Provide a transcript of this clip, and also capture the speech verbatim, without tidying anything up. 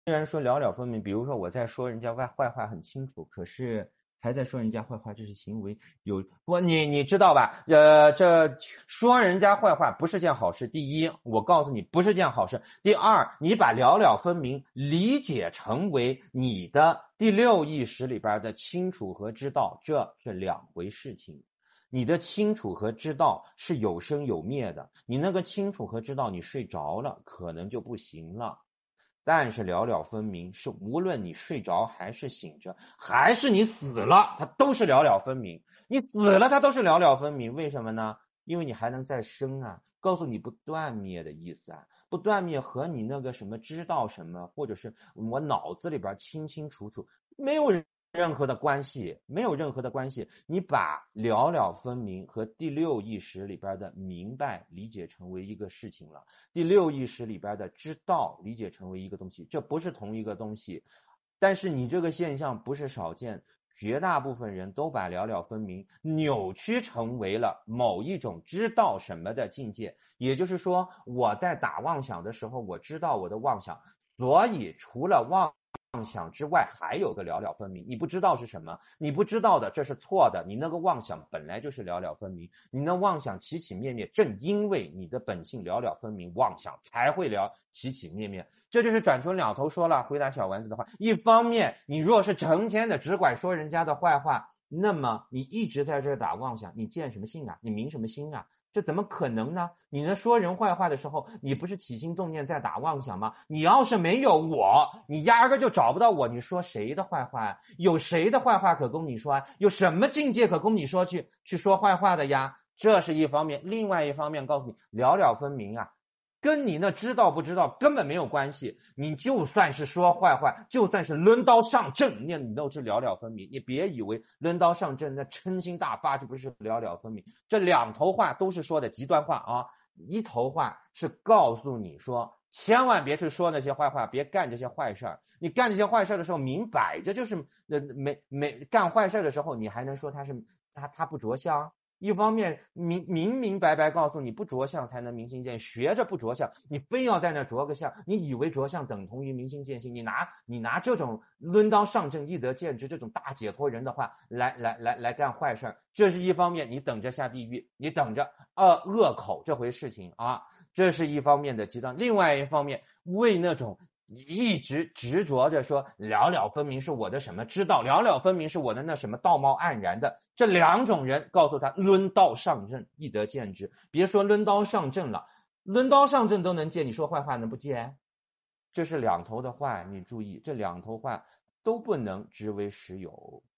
虽然说寥寥分明，比如说我在说人家坏坏话很清楚，可是还在说人家坏话，这是行为有不？你你知道吧？呃，这说人家坏话不是件好事。第一，我告诉你不是件好事。第二，你把寥寥分明理解成为你的第六意识里边的清楚和知道，这是两回事情。你的清楚和知道是有生有灭的，你那个清楚和知道，你睡着了可能就不行了。但是寥寥分明是无论你睡着还是醒着，还是你死了，它都是寥寥分明。你死了，它都是寥寥分明。为什么呢？因为你还能再生啊，告诉你不断灭的意思啊。不断灭和你那个什么知道什么，或者是我脑子里边清清楚楚，没有任何的关系，没有任何的关系。你把寥寥分明和第六意识里边的明白理解成为一个事情了，第六意识里边的知道理解成为一个东西，这不是同一个东西。但是你这个现象不是少见，绝大部分人都把寥寥分明扭曲成为了某一种知道什么的境界。也就是说，我在打妄想的时候，我知道我的妄想，所以除了妄妄想之外还有个寥寥分明，你不知道是什么，你不知道的这是错的，你那个妄想本来就是寥寥分明，你那妄想起起灭灭，正因为你的本性寥寥分明，妄想才会聊起起灭灭。这就是转出两头说了。回答小丸子的话，一方面你若是成天的只管说人家的坏话，那么你一直在这打妄想，你见什么性啊，你明什么心啊，这怎么可能呢？你呢说人坏话的时候，你不是起心动念在打妄想吗？你要是没有我，你压根就找不到我，你说谁的坏话？有谁的坏话可供你说？有什么境界可供你说去去说坏话的呀？这是一方面。另外一方面告诉你，寥寥分明啊，跟你那知道不知道根本没有关系。你就算是说坏话，就算是抡刀上阵，那你都是寥寥分明。你别以为抡刀上阵那嗔心大发就不是寥寥分明。这两头话都是说的极端话啊。一头话是告诉你说，千万别去说那些坏话，别干这些坏事儿。你干这些坏事的时候，明摆着就是呃没没干坏事的时候，你还能说他是他他不着相？一方面明明明白白告诉你不着相才能明心见性，学着不着相，你非要在那着个相，你以为着相等同于明心见性，你拿你拿这种抡刀上阵一得见之这种大解脱人的话来来来来干坏事，这是一方面，你等着下地狱，你等着呃恶口这回事情啊，这是一方面的极端。另外一方面，为那种一直执着着说寥寥分明是我的什么知道，寥寥分明是我的那什么道貌岸然的，这两种人告诉他抡刀上阵亦得见之。别说抡刀上阵了，抡刀上阵都能见，你说坏话能不见？这是两头的话，你注意，这两头话都不能直为实有。